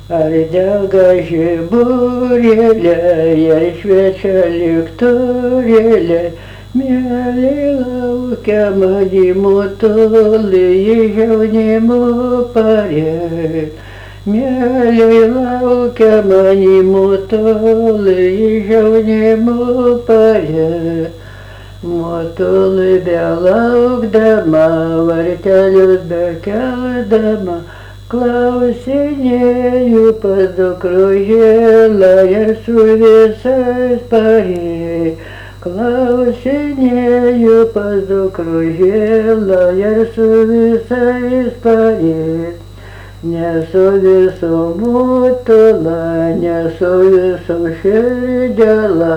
Ar dega žiburėlė ir šviečia liktorėlė, mieliai laukia manimo toli iš jaunimo parėt. Mieliai laukia manimo toli iš jaunimo parėt. Motulai belaukdama, vartelius bekeldama, klausinėju pas dukružėlą ir su visais parėj. Klausinėju pas dukružėlą ir su visais parėj. Nesu visų motula, nesu visų širdėla,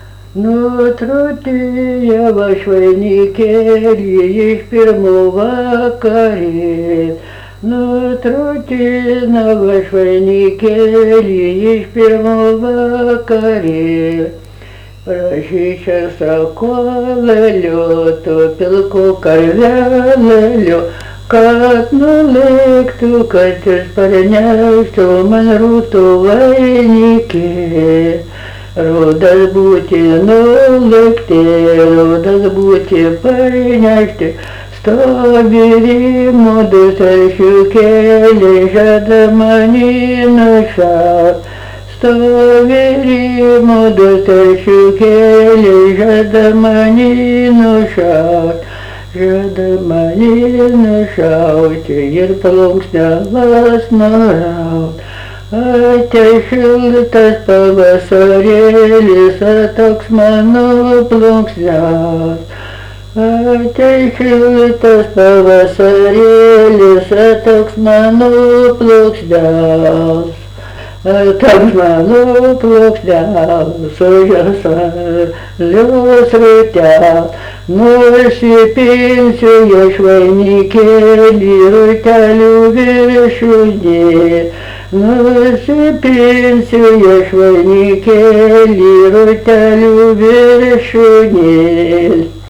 nutrūtyje vašvainikėlį iš pirmų vakarės. Nutrūtina vašvainikėlį iš pirmų vakarės. Prašyčiau sakolėliu, tu pilku karvelėliu, kad nulėktų, kad jis parneštų man rūtų vainikį. Rudas būti nulėkti, rudas būti parnešti, stovi rimūdų saršiukėlį, žada mani nušaut. Stovi rimūdų saršiukėlį, žada mani nušaut. Žada mani nušauti ir plunksnelas nuraut. Ateis šiltas pavasarėlis, toks mano plunksnelas. Ateis šiltas pavasarėlis, toks mano plunksnelas. Toks mano plunksnelas, su žasalius rūtels. Nusipinsiu iš vainikėlį rūtelių viršūnė. Nusipinsiu iš vainikėlį rūtelių viršūnė.